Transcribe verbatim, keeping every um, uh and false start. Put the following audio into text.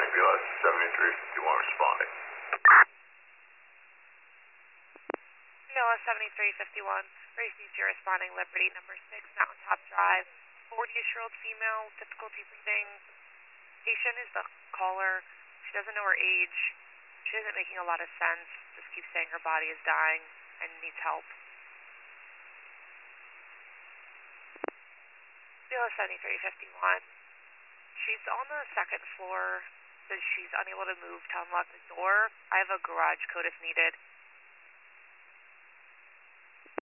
B L S seventy-three fifty-one responding. B L S seventy-three fifty-one, Grace East, you're responding, Liberty number six, Mountaintop Drive, forty-ish-year-old female, difficulty breathing. Patient is the caller. She doesn't know her age. She isn't making a lot of sense. Just keeps saying her body is dying and needs help. B L S seventy-three fifty-one. She's on the second floor, so she's unable to move to unlock the door. I have a garage code if needed.